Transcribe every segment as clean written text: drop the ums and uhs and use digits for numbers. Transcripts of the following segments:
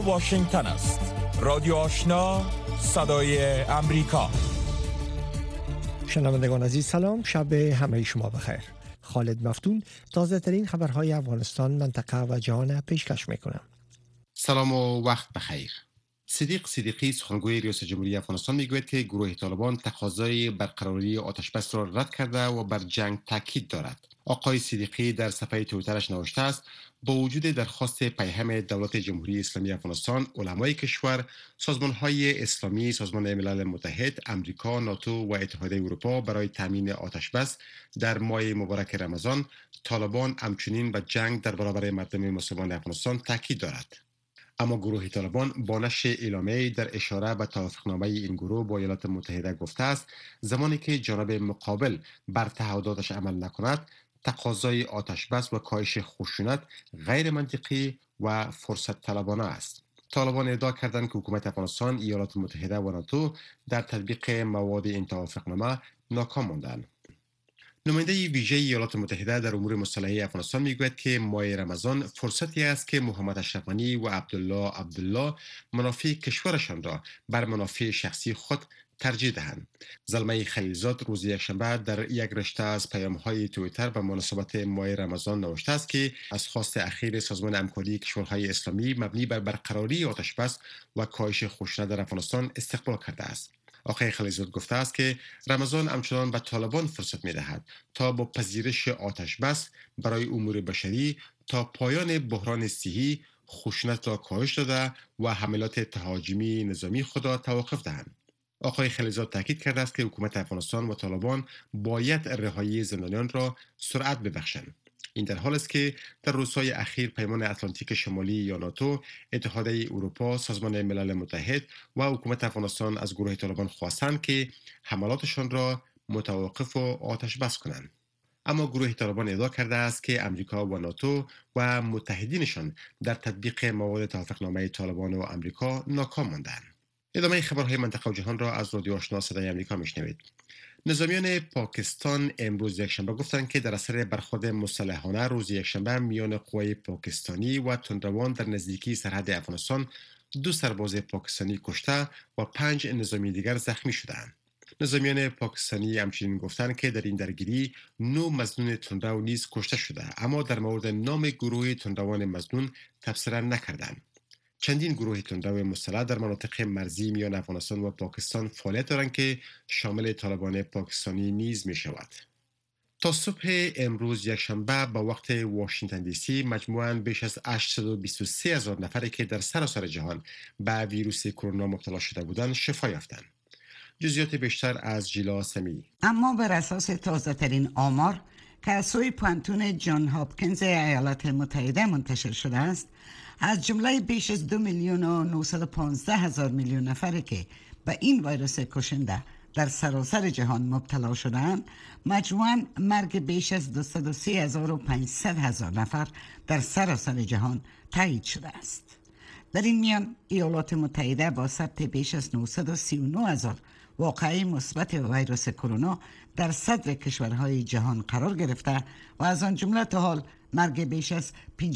واشنگتن است. رادیو آشنا، صدای امریکا. شنوندگان عزیز سلام، شب همه شما بخیر. خالد مفتون تازه ترین خبرهای افغانستان، منطقه و جهان پیشکش میکنم. سلام و وقت بخیر. صدیق صدیقی سخنگوی ریاست جمهوری افغانستان میگوید که گروه طالبان تقاضای برقراری آتشبس را رد کرده و بر جنگ تاکید دارد. آقای صدیقی در صفحه توییترش نوشته است: با وجود درخواست پیهم دولت جمهوری اسلامی افغانستان، علمای کشور، سازمان‌های اسلامی، سازمان ملل متحد، امریکا، ناتو و اتحادیه اروپا برای تامین آتشبس در ماه مبارک رمضان، طالبان همچنین به جنگ در برابر مردم مسلمان افغانستان تاکید دارد. اما گروه طالبان با نشر اعلامیه‌ای در اشاره به توافقنامه این گروه با ایالات متحده گفته است زمانی که جانب مقابل بر تعهداتش عمل نکند، تقاضای آتشبس و کاهش خشونت غیر منطقی و فرصت طلبانه است. طالبان ادعا کردند که حکومت افغانستان، ایالات متحده و ناتو در تطبیق مواد این توافقنامه ناکام ماندند. نماینده ویژه ایالات متحده در امور مسلحه افغانستان میگوید که ماه رمضان فرصتی است که محمد اشرف غنی و عبدالله منافع کشورشان را بر منافع شخصی خود ترجیح دهند. زلمه خلیلزاد روز یکشنبه در یک رشته از پیام‌های توییتر به مناسبت ماه رمضان نوشته است که از خواست اخیر سازمان همکاری کشورهای اسلامی مبنی بر برقراری آتشبس و کاهش خشونت در افغانستان استقبال کرده است. آقای خلیلزاد گفته است که رمضان همچنان به طالبان فرصت می‌دهد تا با پذیرش آتشبس برای امور بشری تا پایان بحران صحی خشونت را کاهش داده و حملات تهاجمی نظامی خود را توقف دهند. آقای خلیلزاد تاکید کرده است که حکومت افغانستان و طالبان باید رهایی زندانیان را سرعت ببخشند. این در حالی است که در روزهای اخیر پیمان اتلانتیک شمالی یا ناتو، اتحادیه اروپا، سازمان ملل متحد و حکومت افغانستان از گروه طالبان خواستند که حملاتشان را متوقف و آتش بس کنند. اما گروه طالبان ادعا کرده است که امریکا و ناتو و متحدینشان در تطبیق مواد توافقنامه طالبان و امریکا ناکام ماندند. ادامه خبرهای منطقه و جهان را از رادیو آشنا صدای امریکا میشنوید. نظامیان پاکستان امروز یکشنبه گفتند که در اثر برخورد مسلحانه روز یکشنبه میان قوای پاکستانی و تندروان در نزدیکی سرحد افغانستان 2 سرباز پاکستانی کشته و 5 نظامی دیگر زخمی شدند. نظامیان پاکستانی همچنین گفتند که در این درگیری 9 مظنون تندرو نیز کشته شده، اما در مورد نام گروه تندروان مظنون تبصره نکردند. چندین گروه تندرو مسلح در مناطق مرزی میان افغانستان و پاکستان فعالیت دارند که شامل طالبان پاکستانی نیز می شود. تا صبح امروز یکشنبه به وقت واشنگتن دی سی مجموعاً بیش از 823,000 نفری که در سراسر جهان به ویروس کرونا مبتلا شده بودند شفا یافتند. جزئیات بیشتر از جیلا سمی. اما بر اساس تازه ترین آمار که از سوی پانتون جان هاپکینز ایالات متحده منتشر شده است، از جمله بیش از 2,915,000 میلیون نفری که به این ویروس کشنده در سراسر جهان مبتلا شدند، مجموعاً مرگ بیش از 230,500 نفر در سراسر جهان تایید شده است. در این میان ایالات متحده با ثبت بیش از 939,000 واقعه مثبت ویروس کرونا در صدر کشورهای جهان قرار گرفته و از آن جمله تا حال مرگ بیش از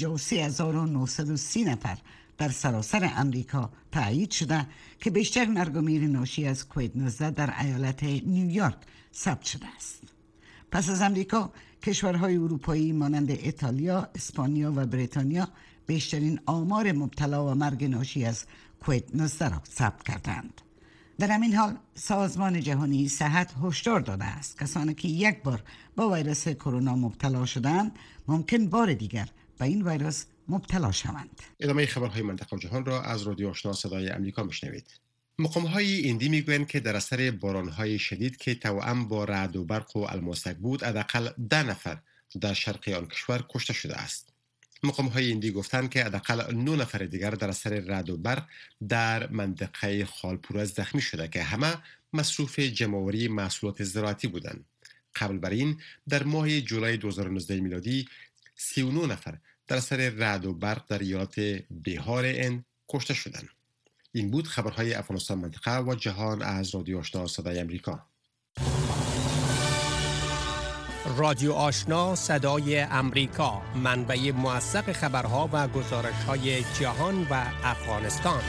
53,930 نفر در سراسر امریکا تایید شده که بیشتر مرگ و میر ناشی از کووید 19 در ایالت نیویورک ثبت شده است. پس از امریکا، کشورهای اروپایی مانند ایتالیا، اسپانیا و بریتانیا بیشترین آمار مبتلا و مرگ ناشی از کووید 19 را ثبت کردند. در همین حال سازمان جهانی صحت هشدار داده است کسانی که یک بار با ویروس کرونا مبتلا شدند ممکن بار دیگر به این ویروس مبتلا شوند. ادامه خبرهای منطقه و جهان را از رادیو آشنا صدای امریکا میشنوید. مقام‌های ایندی میگویند که در اثر باران‌های شدید که توأم با رعد و برق و الماسک بود، حداقل 10 نفر در شرق آن کشور کشته شده است. مقام‌های ایندی گفتند که حداقل 9 نفر دیگر در اثر رعد و برق در منطقه خالپور زخمی شده که همه مصروف جمع‌آوری محصولات زراعتی بودند. قبل بر این در ماه جولای 2019 میلادی 39 نفر در اثر رعد و برق در ایالات بیهار هند کشته شدند. این بود خبرهای افغانستان منطقه و جهان از رادیو آشنا صدای امریکا. رادیو آشنا صدای امریکا، منبع موثق خبرها و گزارش‌های جهان و افغانستان.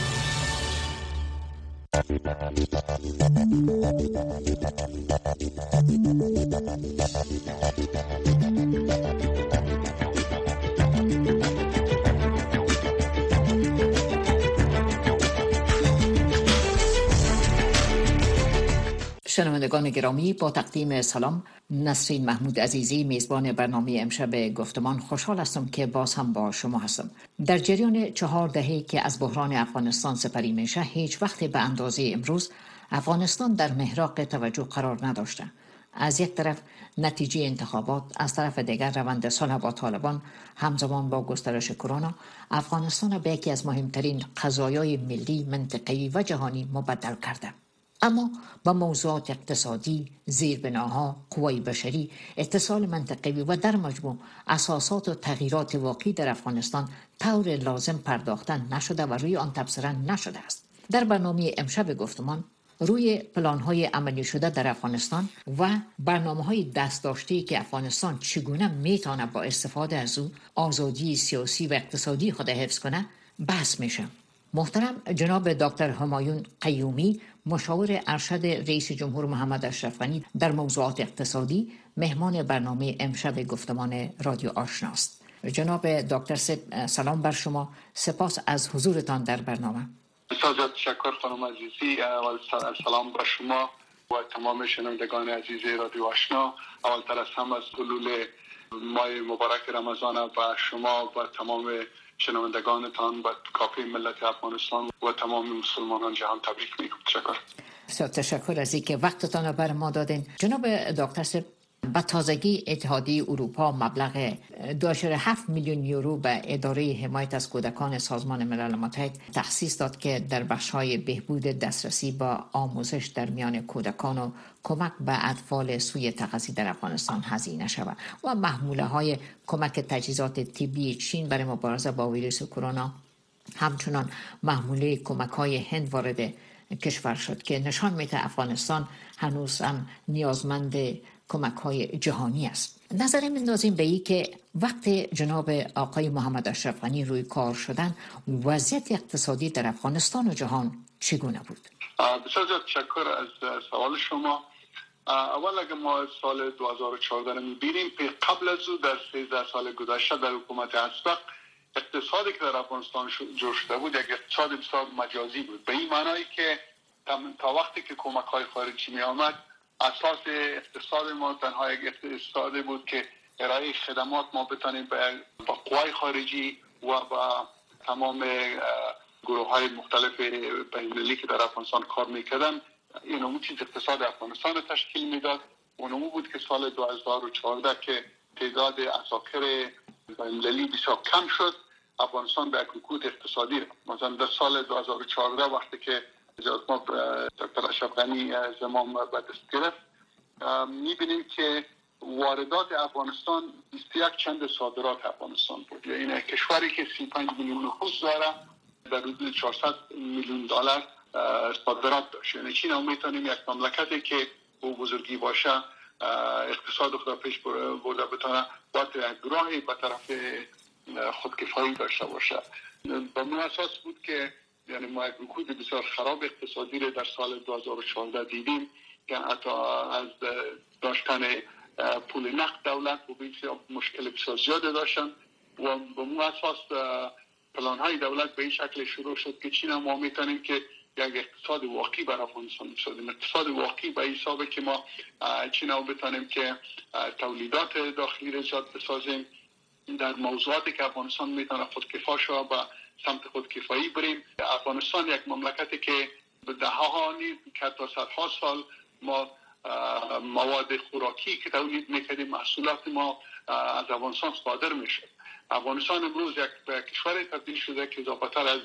شنوندگان گرامی، با تقدیم سلام، نسرین محمود عزیزی میزبان برنامه امشب گفتمان خوشحال هستم که باز هم با شما هستم. در جریان 4 دهه که از بحران افغانستان سپری میشه، هیچ وقت به اندازه امروز افغانستان در محراق توجه قرار نداشته. از یک طرف نتیجه انتخابات، از طرف دیگر روند صلح با طالبان همزمان با گسترش کرونا افغانستان به یکی از مهمترین قضایای ملی، منطقه‌ای و جهانی مبدل کرده. اما با موضوعات اقتصادی، زیربناها، قوای بشری، اتصال منطقه‌ای و در مجموع اساسات و تغییرات واقعی در افغانستان طور لازم پرداختن نشده و روی آن تبصره نشده است. در برنامه امشب گفتمان روی پلان‌های عملی شده در افغانستان و برنامه‌های دست‌داشته‌ای که افغانستان چگونه می‌تواند با استفاده از او آزادی سیاسی و اقتصادی خود حفظ کنه بحث میشه. محترم جناب دکتر همایون قیومی، مشاور ارشد رئیس جمهور محمد اشرف غنی در موضوعات اقتصادی، مهمان برنامه امشب گفتمان رادیو آشناست. جناب دکتر سلام بر شما، سپاس از حضورتان در برنامه. بسیار تشکر خانم عزیزی و سلام بر شما و تمام شنوندگان عزیز رادیو آشنا. اولتر از هم از حلول ماه مبارک رمضان و شما و تمام شنوندگانتان و کافه ملت افغانستان و تمام مسلمانان جهان تبریک میگم. تشکر از اینکه وقتتان رو بر ما دادین. جناب دکتر با تازگی اتحادیه اروپا مبلغ 2.7 میلیون یورو به اداره حمایت از کودکان سازمان ملل متحد تخصیص داد که در بخش‌های بهبود دسترسی با آموزش در میان کودکان و کمک به اطفال سوی تغذیه در افغانستان هزینه شود و محموله‌های کمک تجهیزات طبی چین برای مبارزه با ویروس کرونا، همچنان محموله کمک‌های هند وارد کشور شد که نشان میده افغانستان هنوز هم نیازمند کمک‌های جهانی است. نظر می‌اندازیم به این که وقت جناب آقای محمد اشرف غنی روی کار شدن، وضعیت اقتصادی در افغانستان و جهان چگونه بود؟ بسیار تشکر از سوال شما. اول اگه ما سال 2014 رو می‌بینیم، قبل از او در 13 سال گذشته در حکومت اسبق اقتصادی که در افغانستان جور شده بود یک اقتصاد بسیار مجازی بود، به این معنایی که تا وقتی که کمک‌های خارجی می‌آمد اساس اقتصاد ما تنها یک اقتصادی بود که ارائه خدمات ما بتانیم با قوای خارجی و با تمام گروه‌های مختلف بین‌المللی که در افغانستان کار می‌کردن، این چیز اقتصاد افغانستان تشکیل میداد. اونمو بود که سال 2014 که تعداد عساکر بین‌المللی بسیار کم شد، افغانستان به رکود اقتصادی رفت. مثلا در سال 2014 وقتی که ما دکتر اشرف غنی زمام به دست گرفت، می‌بینیم که واردات افغانستان 21 چند صادرات افغانستان بود. یعنی کشوری که 35 میلیون نفوس داره در حدود 400 میلیون دلار صادرات داشت. یعنی چین هم میتونیم یک مملکتی که او بزرگی باشه اقتصاد خود پیش برده بتونه با راهی به طرف خودکفایی داشته باشه. به اون اساس بود که یعنی ما یک رکود بسیار خراب اقتصادی رو در سال 2014 دیدیم که حتی از داشتن پول نقد دولت و بسیار مشکل بسیار زیاده داشتن و به اون اساس پلان‌های دولت به این شکل شروع شد که چین ما میتونیم که یک اقتصاد واقعی برای افغانستان بسازیم. اقتصاد واقعی به حسابه که ما چین ها بتونیم که تولیدات داخلی رو زیاد بسازیم، در موضوعاتی که افغانستان میتونه خودکفا شه و سمت خودکفایی بریم. افغانستان یک مملکتی که به دهها که تا صدها سال ما مواد خوراکی که تولید میکردیم، محصولات ما از افغانستان صادر میشد. افغانستان امروز یک کشور تبدیل شده که اضافه‌تر از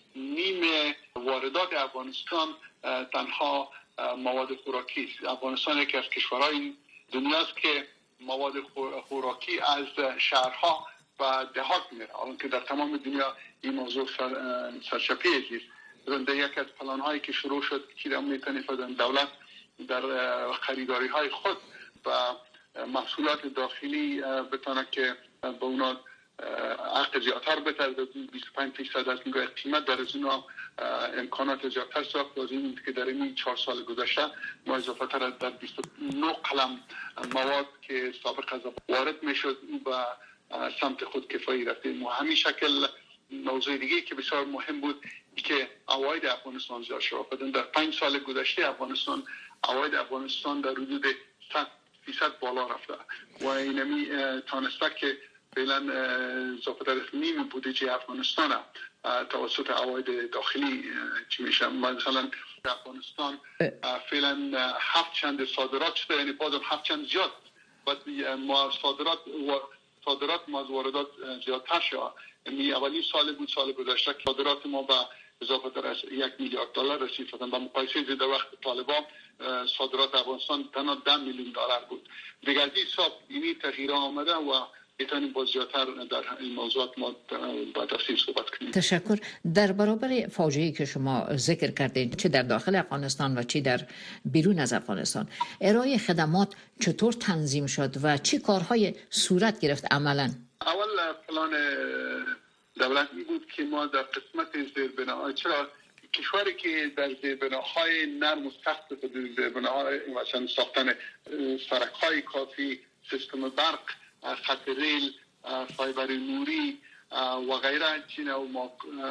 نیم واردات افغانستان تنها مواد خوراکی است. افغانستان یکی از کشورهای دنیاست که مواد خوراکی از شهرها و دهات میره، اون که در تمام دنیا این موضوع سرچپی است. در یک از پلان‌هایی که شروع شد که میتونه دولت در خریداری های خود و محصولات داخلی بتونه که به اونا حق زیادتر بتر 25% از نگاه قیمت در از اونا امکانات زیادتر ساخت. از این که در این 4 سال گذشته ما اضافه تر در 29 قلم مواد که سابق از وارد میشد و سمت خود کفایی رفتیم. و همین شکل موضوع دیگه که بسیار مهم بود که عواید افغانستان زیاد شد. در 5 سال گذشته عواید افغانستان در حدود 100% بالا رفته و اینمی تانسته که فعلا اضافه در نیم بودجه افغانستان توسط عواید داخلی چی میشه. مثلا افغانستان فعلا 7 چند صادرات شده، یعنی بازم 7 چند زیاد ما صادرات ما از واردات زیادتر شد. یعنی اولین سال بود سال گذشته صادرات ما به اضافه در از 1 میلیارد دلار رسید. با مقایسه در وقت طالبان صادرات افغانستان تنها 10 میلیون دلار بود. دیگر از این حساب اینی تغییر آمده و میتونیم با زیادتر در این موضوعات ما با تفصیل صحبت کنیم. تشکر. در برابر فاجعه‌ای که شما ذکر کردید چه در داخل افغانستان و چه در بیرون از افغانستان، ارائه خدمات چطور تنظیم شد و چه کارهای صورت گرفت عملاً؟ اول پلان دولتی بود که ما در قسمت زیربناهای چرا کشوری که در زیربناهای نرم و سخت زیربناهای مثلا ساختن سرک‌های کافی، سیستم برق، خط ریل، فایبر نوری و غیره چینه و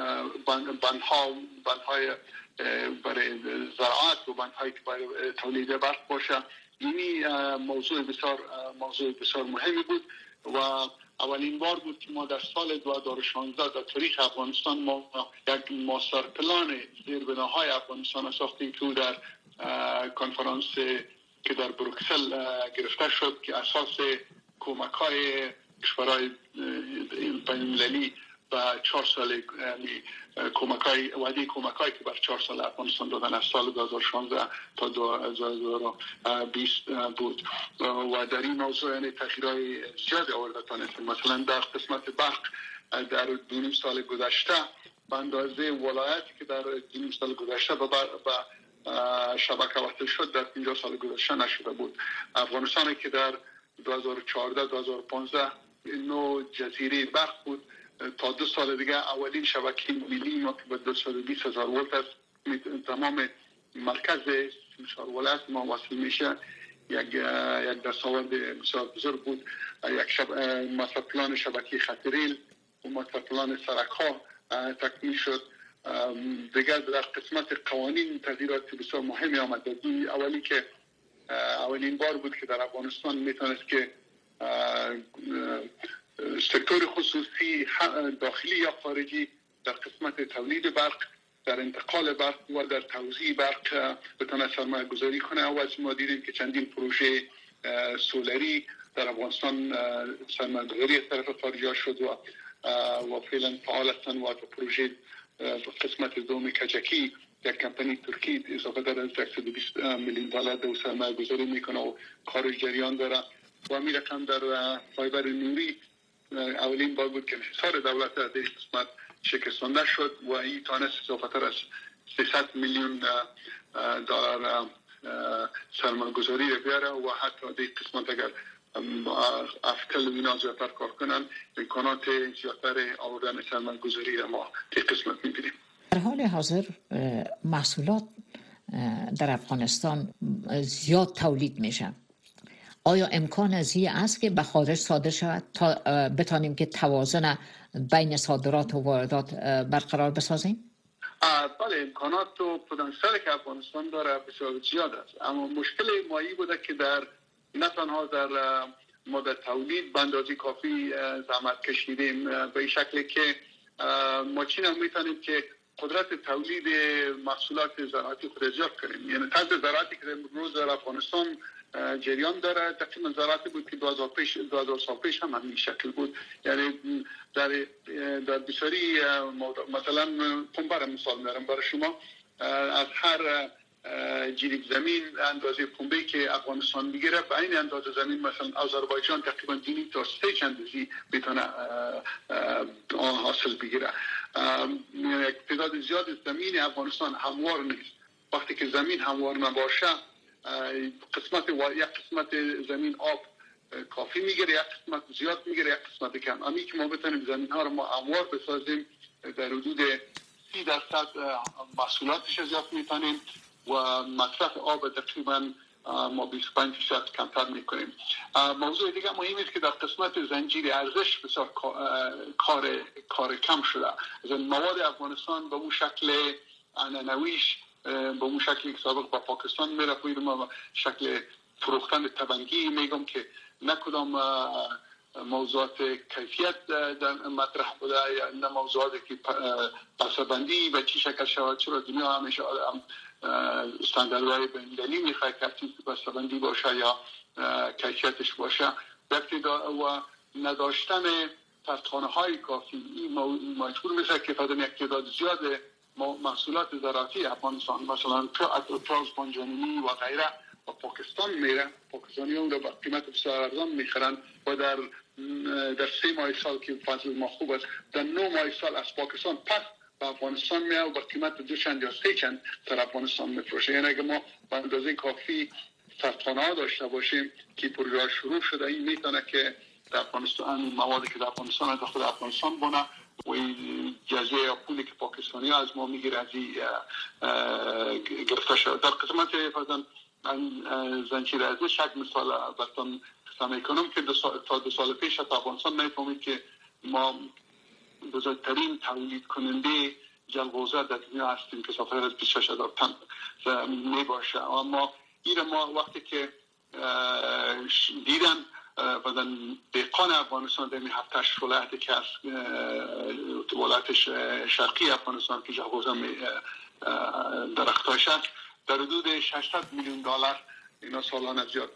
بندهای برای زراعت و بندهایی که برای تولید برق باشه. اینی موضوع بسیار مهمی بود و اولین بار بود که ما در سال 2016 در تاریخ افغانستان ما یک ماستر پلان زیربناهای افغانستان ساختیم که در کنفرانس که در بروکسل گرفته شد که اساس کمک‌های کشورهای بین‌المللی و 4 سال وعده کمک‌هایی که بر 4 سال افغانستان دادن از سال 2016 تا 2020 بود و در این موضوع یعنی تغییرهای زیاد آورده تانستیم. مثلا در قسمت برق در 2 سال گذشته به اندازه ولایتی که در 2 سال گذشته به شبکه وصل شد در 50 سال گذشته نشده بود. افغانستانی که در 2014-2015 نوع جزیره برق بود، تا 2 سال دیگه اولین شبکه ملی ما که به 220,000 ولت است تمام مرکز 4 ولت ما وصل میشه. یک دستاورد بسیار بزرگ بود. یک ماستر پلان شبکه خط ریل و ماستر پلان سرک‌ها تکمیل شد. دیگر در قسمت قوانین تغییرات بسیار مهمی آمد. اولین بار بود که در افغانستان میتونست که سکتور خصوصی داخلی یا خارجی در قسمت تولید برق، در انتقال برق و در توزیع برق بتونه سرمایه گذاری کنه. و از ما دیدیم که چندین پروژه سولری در افغانستان سرمایه گذاری از طرف خارجی شد و فعلا فعال هستند و پروژه قسمت دوم کجکی یک کمپانی ترکی اضافه در از 120 میلیون دلار در سرمایه گذاری میکنه و کار جریان داره. و همین رقم در فایبر نوری اولین بار بود که انحصار دولت در این قسمت شکستانده شد و این تانست اضافه تر از 300 میلیون دلار سرمایه گذاری بیاره و حتی در این قسمت اگر افکل اینا زیادتر کار کنن امکانات زیادتر آوردن سرمایه گذاری ما در قسمت میبینیم. در حال حاضر محصولات در افغانستان زیاد تولید میشه. آیا امکان از این است که به خارج صادر شود تا بتانیم که توازن بین صادرات و واردات برقرار بسازیم؟ بله، امکانات و پتانسیلی که افغانستان داره بسیار زیاد است، اما مشکل مایی بوده که نه تنها در مدت تولید به اندازه کافی زحمت کشیدیم به این شکلی که ما چین هم میتونیم که قدرت تولید محصولات زراعتی خود زیاد کنیم. یعنی طرز زراعتی که امروز در افغانستان جریان داره تقریبا زراعتی بود که 2000 سال پیش هم همین شکل بود. یعنی در بسیاری مثلا پنبه مثال میارم برای شما، از هر جریب زمین اندازه پنبه که افغانستان میگیره به این اندازه زمین مثلا آذربایجان تقریبا 2 تا 3 چندی بتونه حاصل بگیره. یک تعداد زیاد زمین افغانستان هموار نیست. وقتی که زمین هموار نباشه یک قسمت زمین آب کافی میگیره، یک قسمت زیاد میگیره، یک قسمت کم. امی که ما بتونیم زمین ها رو ما هموار بسازیم، در حدود 30% محصولاتش زیاد میتونیم و مصرف آب تقریبا ما 25% کمتر میکنیم. موضوع دیگه مهم است که در قسمت زنجیره ارزش بسیار کار کم شده. از مواد افغانستان به اون شکل عنعنویش، به اون شکلی که سابق با پاکستان میرفت، ما شکل فروختن تبنگی میگم که نه کدام موضوعات کیفیت در مطرح بوده یا نه موضوعاتی که بسته‌بندی و چی شکل شود. چرا دنیا همیشه استانداردهای بین‌المللی میخواد که بسته‌بندی باشه یا کیفیتش باشه. و نداشتن سردخانه‌های کافی مجبور میشه که فقط یک تعداد زیاد محصولات زراعتی افغانستان، مثلا پیاز بانجانی و غیره، و پاکستان میره. پاکستانی اون رو با قیمت بسیار ارزان میخرن و در 3 ماه سال که فصل ما خوب است، در 9 ماه سال از پاکستان پس به افغانستان میاد و با قیمت 2 چند یا 3 چند در افغانستان میفروشه. یعنی اگه ما به اندازه کافی سردخانه‌ها داشته باشیم که پروژه شروع شده، این میتونه که در افغانستان موادی که در افغانستان در خود افغانستان بونه و جزیه یا پولی که پاکستانی از ما میگیره از گرفته شد. در قسمت مثلا زنجیره ارزش یک مثال براتون میکنم که تا 2 سال پیش تا افغانستان نمی‌فهمید که ما بزرگترین تولید کننده جلغوزه در دنیا هستیم که سافر از 26,000 تن میباشه. اما این ما وقتی که دیدن بعدن دهقان افغانستان در این 7-8 ولایتی که از ولایت شرقی افغانستان که جلغوزه درختاش است، در حدود $600 میلیون اینا سالانه زیاد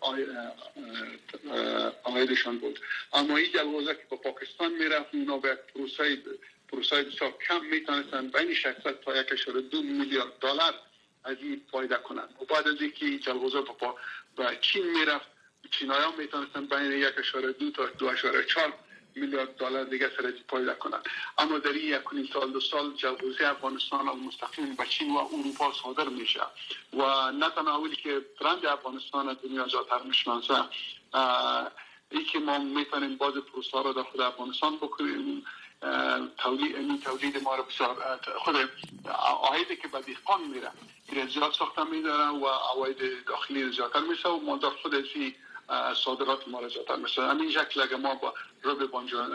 آیدشان بود. اما این جلغوزه که با پاکستان میرفت، اینا به پروسه بسیار کم میتونستن بین 600 تا 1.2 میلیارد دلار از این فایده کنند. و بعد از اینکه جلغوزه با چین میرفت، چینایان میتونستن بین 1.2 تا 2.4 میلیارد دلار دیگه سر از فایده کنند. اما در این 1.5 سال جلغوزه افغانستان مستقیم به چین و اروپا صادر میشه و نه تنها اولی که برند افغانستان دنیا جاتر میشناسه، ای که ما میتونیم باز پروسه رو در خود افغانستان بکنیم. تولید ما رو بسیار خود عایدی که به دهقان میره این زیاد ساخته میدارن و عواید داخلی زیادتر میشه و ما در خود ازی صادرات ما رو زیادتر میشه. همین شکل اگه ما با روب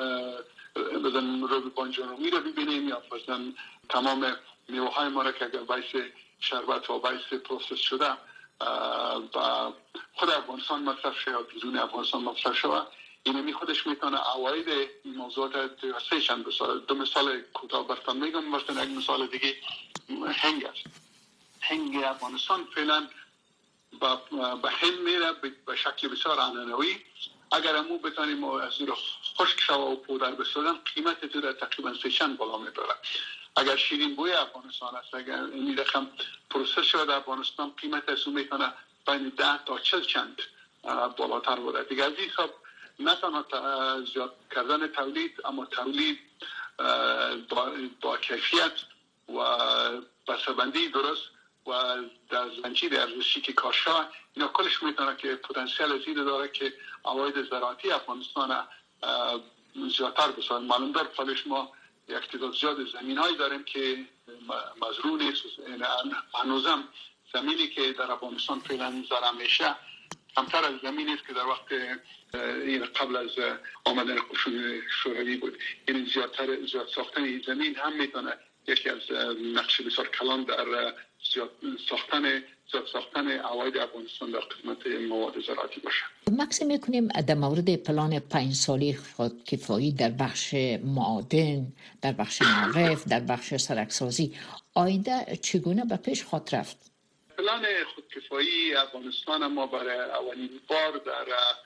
بانجانومی رو ببینیم یا مثلا تمام میوه های ما رو که اگر باعث شربت و باعث پروسس شده با خود افغانستان مصرف شده یا بیرون افغانستان مصرف شده، اینمی خودش میتونه عواید این موضوعات سه چند مثال 2 مثال کوتاه براتون میگم. مثلا یک مثال دیگه هنگ است. هنگ افغانستان فعلا به هند میره به شکل بسیار عنعنوی. اگر همو بتانیم از زیر خشک شوه و پودر بسازن، قیمت در تقریبا 3 چند بالا میبره. اگر شیرین بوی افغانستان است، اگر این رقم پروسس شده در افغانستان، قیمت از اون میتونه بین 10 تا 40 چند بالاتر بوده. دیگه از این حساب نه تنها زیاد کردن تولید، اما تولید با کیفیت و بسته‌بندی درست و در زنجیره ارزشی که کارشه، اینا کلش میتونه که پتانسیل زیاد داره که عواید زراعتی افغانستان زیادتر بسازن. معلوم دار فالش ما یک تعداد زیاد زمین‌هایی داریم که مزروع نیست. هنوزم زمینی که در افغانستان فعلا زرع میشه کمتر از زمینی است که در وقت قبل از آمدن قشون شوروی بود. این زیاد ساختن زمین هم میتونه یکی از نقش بسیار کلان در زیاد ساختن عواید افغانستان در قسمت مواد زراعتی باشه. مکس میکنیم در مورد پلان 5 سالی خودکفایی در بخش معادن، در بخش نفت، در بخش سرکسازی، آینده چگونه به پیش خواهد رفت؟ پلان خودکفایی افغانستان ما برای اولین بار در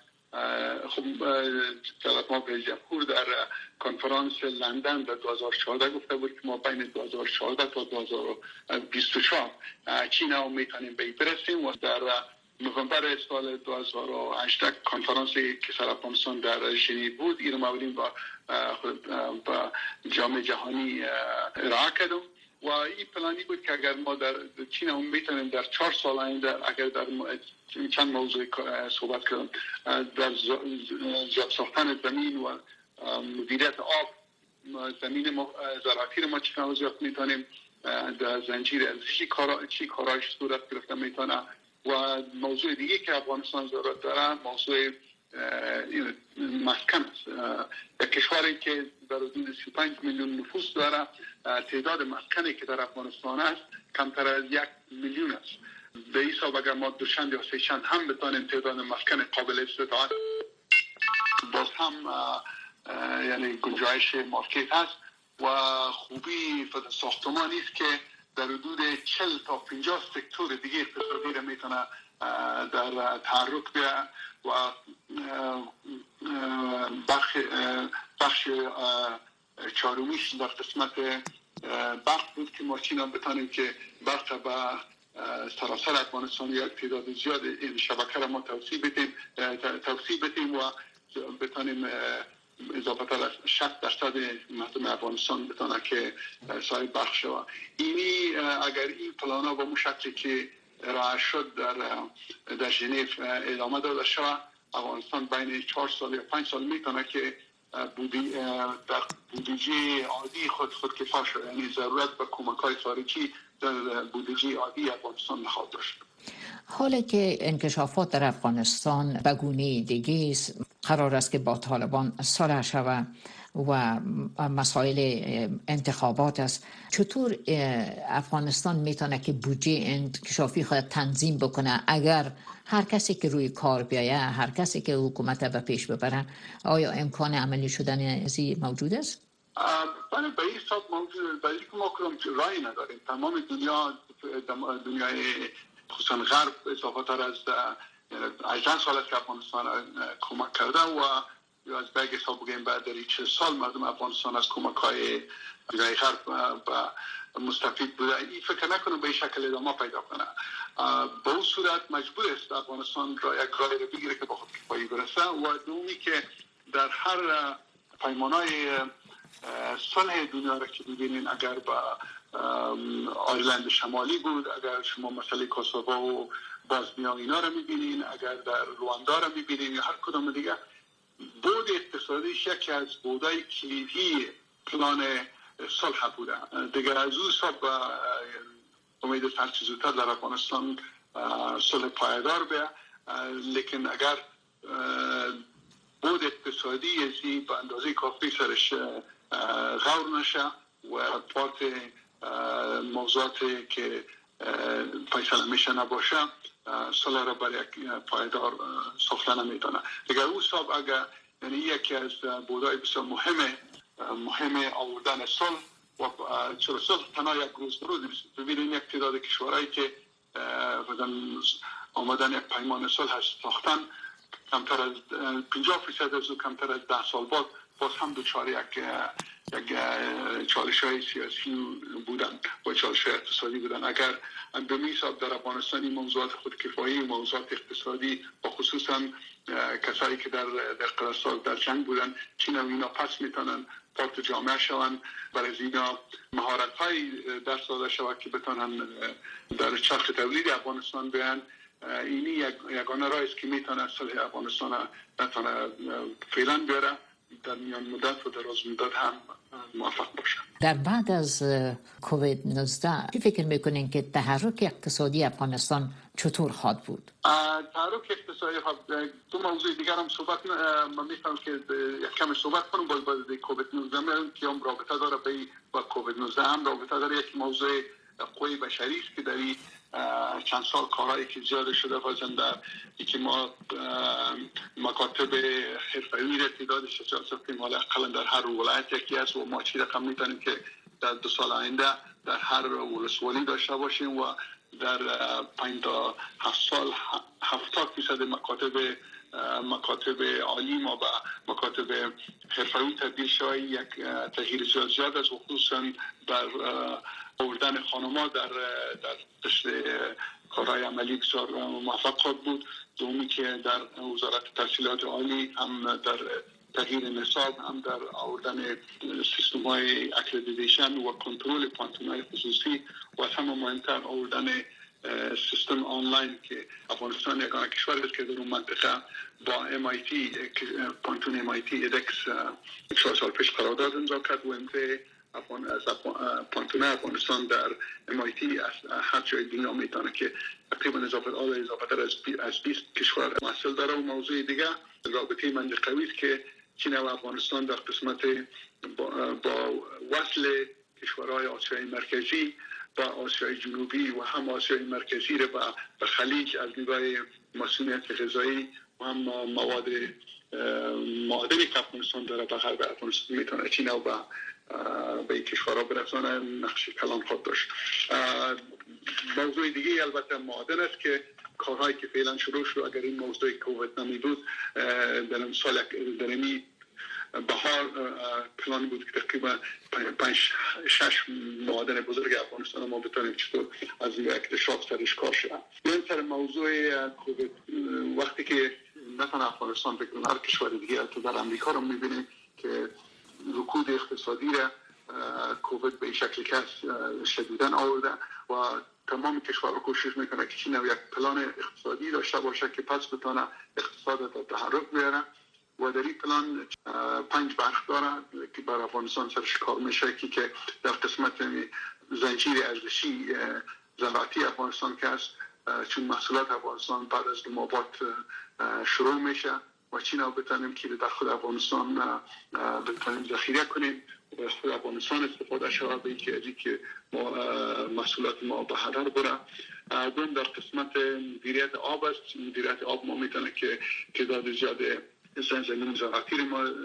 جلالت مآب رئیس جمهور در کنفرانس لندن در 2014 گفته بود که ما بین 2014 تا 2024 چین رو میتونیم به برسیم و در نوامبر سال 2018 کنفرانسی که سر افغانستان در ژنو بود، این رو ما با جامعه جهانی ارائه کردیم و این پلانی بود که اگر ما در چین هم میتونیم در 4 سال آینده اگر در چند موضوع صحبت کنم، در زیاد ساختن زمین و مدیریت آب، زمین زراعتی رو ما چقدر زیاد میتونیم، در زنجیر ارزشی چی کارایش صورت گرفته میتونه. و موضوع دیگه که افغانستان ضرورت داره موضوع مسکن است. یک کشوری که در حدود 35 میلیون نفوس داره، تعداد مسکنی که در افغانستان است کمتر از 1 میلیون است. به این حساب اگر ما دوشند یا سه‌شنبه هم بتانیم تعداد مسکن قابل استطاعت، باز هم یعنی گنجایش مارکت هست. و خوبی ساختمانی است که در حدود 40 تا 50 سکتور دیگه اقتصادی را میتونه در تحرک بیاره و بخش چهارمیش در قسمت برق بود که ما چین بتانیم که برق به سراسر افغانستان یک تعداد زیاد این شبکه را ما توسیع بدیم و بتانیم اضافه تر از 60% مردم افغانستان بتانه که صاحب برق شود. اینی اگر این پلانا با شکلی که ارائه شد در ژنو ادامه داده شود، افغانستان بین 4 سال یا 5 سال میتونه که در بودجه عادی خود کفا شد، یعنی ضرورت به کمک‌های خارجی در بودجه عادی افغانستان نخواهد داشت. حالا که انکشافات در افغانستان به گونه دیگه است، قرار است که با طالبان صلح شود و مسائل انتخابات است، چطور افغانستان میتونه که بودجه انکشافی خود تنظیم بکنه اگر هر کسی که روی کار بیایه، هر کسی که حکومت به پیش ببره؟ آیا امکان عملی شدن ازی موجود است؟ بله، به این حساب موجود. برای که ما کنم رای نداریم. تمام دنیای خصوصا غرب اضافه تر از 18 سال است که افغانستان کمک کرده و یا از بگ حساب بگیم بعد در 40 سال مردم افغانستان از کمک‌های دنیای غرب مستفید بوده. این فکر نکنم به این شکل ادامه پیدا کنه. به اون صورت مجبور است افغانستان را یک راه رو بگیره که با خودکفایی برسه. و دومی که در هر پیمانهای صلح دنیا را که ببینین، اگر با آیرلند شمالی بود، اگر شما مسئله کوسوو و بازنیا اینا را میبینین، اگر در رواندا را میبینین یا هر کدام دیگه، بود اقتصادیش یکی از بودای کلیدی پلان صلح بوده. دیگر از او حساب امید است هرچی زودتر در افغانستان صلح پایدار بیه. لیکن اگر بود اقتصادی ازی به اندازه کافی سرش غور نشه و پارت موضوعاتی که فیصله میشه نباشه، صلح را برای یک پایدار ساخته نمیتونه. دیگر او حساب اگر یعنی یکی از بودای بسیار مهم آوردن صلح و چرا صلح تنها یک روز دو روز ببینید یک تعداد کشورهایی که آمدن یک پیمان صلح ساختن کمتر از 50% از او کمتر از 10 سال بعد باز هم دوچار یک چالش‌های سیاسی بودن و چالش‌های اقتصادی بودن. اگر به حساب در افغانستان این موضوعات خودکفایی و موضوعات اقتصادی و خصوصا کسایی که در قرار در جنگ بودن چین و اینا پس میتونن پارت جامعه شوند، برای اینا مهارت‌های درس داده شود که بتونن در چرخ تولید افغانستان بیان. اینی یگانه راهی است که میتونه صلح افغانستان نتونه فعلا بیاره، در میان مدت و دراز مدت هم موفق باشه. در بعد از کووید 19 چی فکر میکنین که تحرک اقتصادی افغانستان چطور خواهد بود؟ تحرک اقتصادی دو موضوع دیگر هم صحبت من می‌خوام که یک کمی صحبت کنم باز کووید 19 که هم رابطه داره با کووید 19 هم رابطه داره. یک موضوع قوی بشری است که در این چند سال کارهایی که زیاد شده بازن در اینکه ما مکاتب حرفه‌ای را تعدادش اجازه مال اقلا در هر ولایت یکی است و ما چی رقم میتونیم که در 2 سال آینده در هر ولسوالی داشته باشیم و در 5 تا 7 سال 70% مکاتب عالی ما به مکاتب حرفه‌ای تبدیل شود. یک تغییر زیاد است و خصوصا در آوردن خانم‌ها در قشر کارهای عملی بسیار موفق بود. دومی که در وزارت تحصیلات عالی هم در تغییر نصاب، هم در آوردن سیستم های اکریدیتیشن و کنترل پانتون های خصوصی و همه مهمتر آوردن سیستم آنلاین که افغانستان یگانه کشور است که در اون منطقه با MIT پانتون MIT ایدکس 4 سال پیش قرارداد امضا کرد و امضای پانتون افغانستان در MIT از هر جای دنیا میتونه که تقریبا اضافه تر از 20 کشور محصول داره. و موضوع دیگه رابطه منطقوی است که چین و افغانستان در قسمت با وصل کشورهای آسیای مرکزی با آسیای جنوبی و هم آسیای مرکزی را به خلیج از نگاه مسئولیت غذایی و هم مواد معادنی که افغانستان داره به غرب افغانستان میتونه چین و به این کشورها برسانه نقش کلان خود داشت. موضوع دیگه البته معادن است که کارهایی که فعلا شروع شد اگر این موضوع کووید نمی بود در این سال در این بهار پلان بود که تقریبا 5-6 معادن بزرگ افغانستان ما بتونیم چطور از این اکتشاف سرش کار شد. این سر موضوع کووید وقتی که نه افغانستان بکنه هر کشور دیگه تو در امریکا رو میبینیم که رکود اقتصادی را کووید به شکلی که شدیداً آورده و تمام کشورها کوشش میکنه که چین یک پلان اقتصادی داشته باشه که پس بتونه اقتصاد را تحرک بیاره و در این پلان 5 بخش داره که برای افغانستان سرش کار میشه که در قسمت زنجیره ارزشی زراعتی افغانستان که است، چون محصولات افغانستان بعد از نوبات شروع میشه و چین رو بتونیم که در خود افغانستان بتونیم ذخیره کنیم و خود افغانستان استفاده شود به اینکه که محصولات ما به هدر بره. دوم در قسمت مدیریت آب است. مدیریت آب ما میتونه که تعداد زیاد زمین زراعتی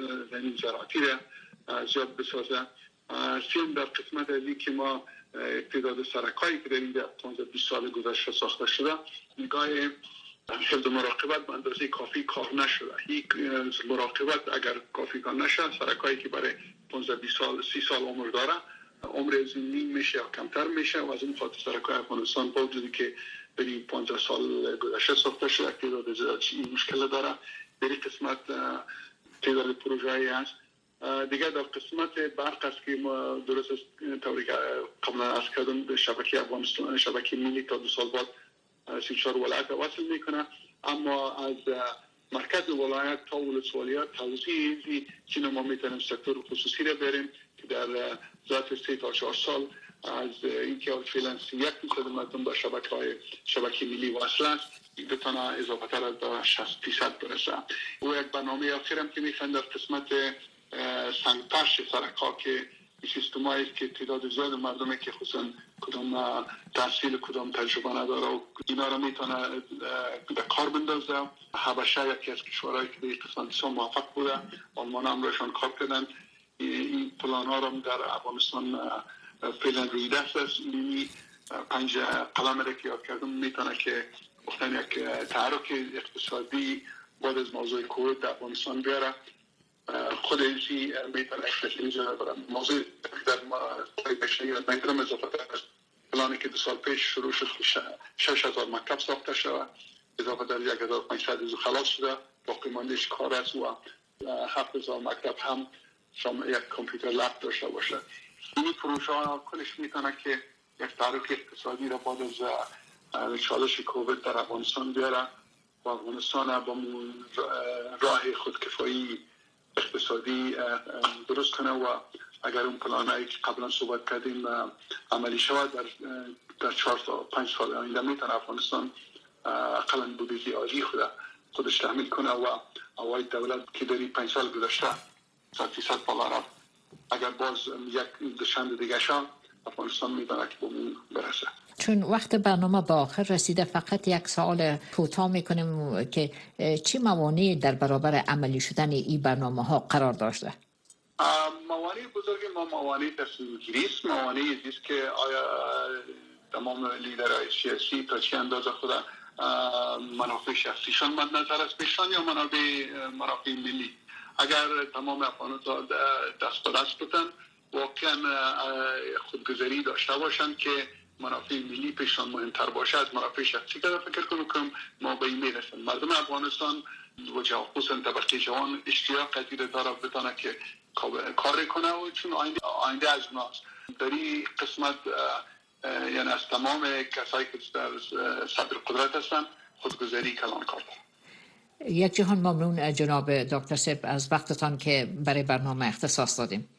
را زیاد بسازه. سوم در قسمت ازی که ما تعداد سرکایی که در این 15-20 سال گذشته ساخته شده نگاه حفظ مراقبت به اندازه کافی کار نشده. یک مراقبت اگر کافی کار نشه سرکایی که برای 15-20 سال 30 سال عمر داره عمر زمین میشه یا کمتر میشه و از این خاطر سرکای افغانستان با وجودی که در این 15 سال گذشته ساخته شده تعداد زیاد این مشکل داره. در این قسمت تعداد پروژه‌ای هست. دیگه در قسمت برق است که ما درست طوری که قبلا عرض کردم شبکه افغانستان شبکه ملی تا 2 سال بعد 34 ولایت وصل میکنه، اما از مرکز ولایت تا ولسوالیات توزیع چین ما میتونیم سکتور خصوصی را بریم که در ظرف 3 تا 4 سال از اینکه فعلا 31% مردم به شبکه ملی وصل است بتونه اضافه تر از 60% برسه. و یک برنامه آخر هم که میخوان در قسمت سنگپرش سرکا که سیستمایی که تعداد زیاد مردمی که خصوصا کدام تحصیل کدام تجربه نداره و اینا رو میتونه به کار بندازه. حبشه یکی از کشورهایی که به این قسمت موفق بوده، آلمان هم روشان کار کردن. این پلان ها رو در افغانستان فعلا روی دست است. این 5 قلم را که یاد کردم میتونه که وقتا یک تحرک اقتصادی بعد از موضوع کووید در افغانستان بیاره. خود اینی میتونه اینجا برای موضوع در بشنی میتونم اضافه از پلانی که 2 سال پیش شروع شد 6,000 مکتب ساخته شد اضافه در 1,500 خلاص شده باقی ماندهش کار است و 7,000 مکتب هم یک کامپیوتر لب داشته باشه. این پروژه ها کلش میتونه که یک تحرک اقتصادی را بعد از چالش کووید در افغانستان بیاره و افغانستان با راه خودکفایی اقتصادی درست کنه و اگر اون پلانایی که قبلا صحبت کردیم عملی شود در 4 تا 5 سال آینده میتونه افغانستان اقلا بودجه عالی خودش تحمیل کنه و اوای دولت که در 5 سال گذشته 300 بالا رفت اگر باز یک دشند دیگه شد افغانستان میتونه که به اون برسه. چون وقت برنامه به آخر رسیده فقط یک سوال کوتاه میکنیم که چه موانعی در برابر عملی شدن این برنامه ها قرار داشته؟ موانع بزرگ ما موانع تصمیم گیری است. موانعی است که آیا تمام لیدرهای سیاسی تا چه اندازه خود منافع شخصیشان مد نظر است بشن یا منافع ملی. اگر تمام افغانان دست به دست بتن واقعا خودگذری داشته باشند که منافع ملی پیشان مهمتر باشه از منافع شخصی که فکر کنم ما به این میرسیم. مردم افغانستان و خصوصا طبقه جوان اشتیاق قدیر داره بتونه که کار کنه و چون آینده از اوناست. در این قسمت یعنی از تمام کسایی که در صدر قدرت هستن خودگذری کلان کار دارن. یک جهان ممنون جناب دکتر سپ از وقتتان که برای برنامه اختصاص دادیم.